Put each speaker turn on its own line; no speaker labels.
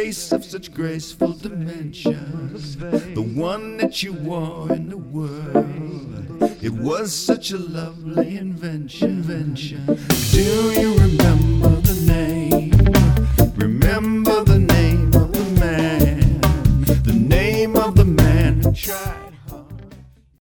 face of such graceful dimensions, the one that you wore in the world. It was such a lovely invention. Do you remember